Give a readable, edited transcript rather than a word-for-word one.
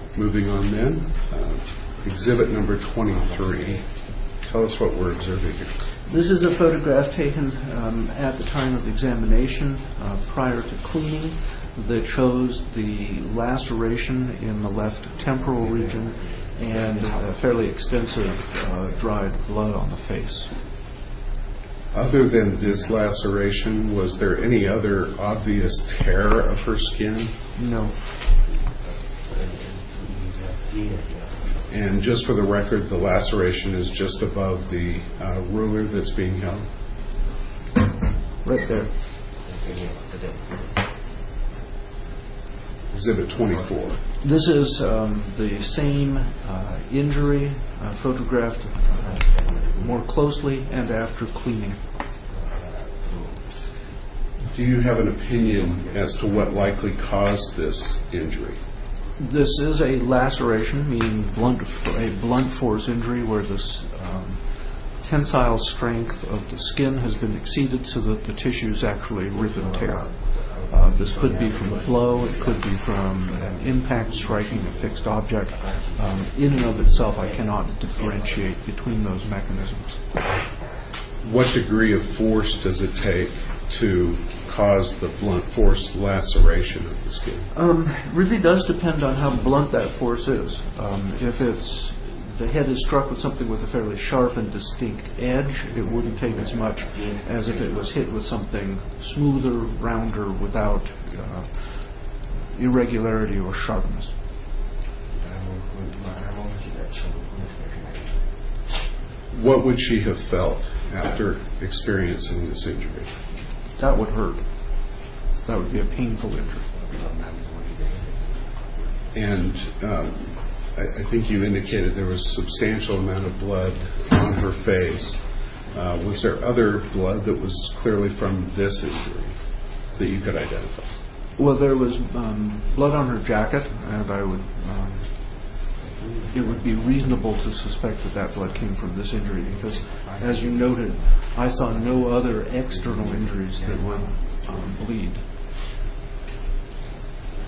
Moving on then, exhibit number 23. Tell us what we're observing here. This is a photograph taken at the time of examination prior to cleaning that shows the laceration in the left temporal region and fairly extensive dried blood on the face. Other than this laceration, was there any other obvious tear of her skin? No. And just for the record, the laceration is just above the ruler that's being held? Right there. Exhibit 24. This is the same injury photographed more closely and after cleaning. Do you have an opinion as to what likely caused this injury? This is a laceration, meaning a blunt force injury where this tensile strength of the skin has been exceeded so that the tissues actually rip and tear. This could be from a flow, it could be from an impact striking a fixed object. In and of itself, I cannot differentiate between those mechanisms. What degree of force does it take to cause the blunt force laceration of the skin? It really does depend on how blunt that force is. If the head is struck with something with a fairly sharp and distinct edge, it wouldn't take as much as if it was hit with something smoother, rounder, without irregularity or sharpness. What would she have felt after experiencing this injury? That would hurt. That would be a painful injury. And I think you indicated there was a substantial amount of blood on her face. Was there other blood that was clearly from this injury that you could identify? Well, there was blood on her jacket, and it would be reasonable to suspect that blood came from this injury because, as you noted, I saw no other external injuries that would bleed.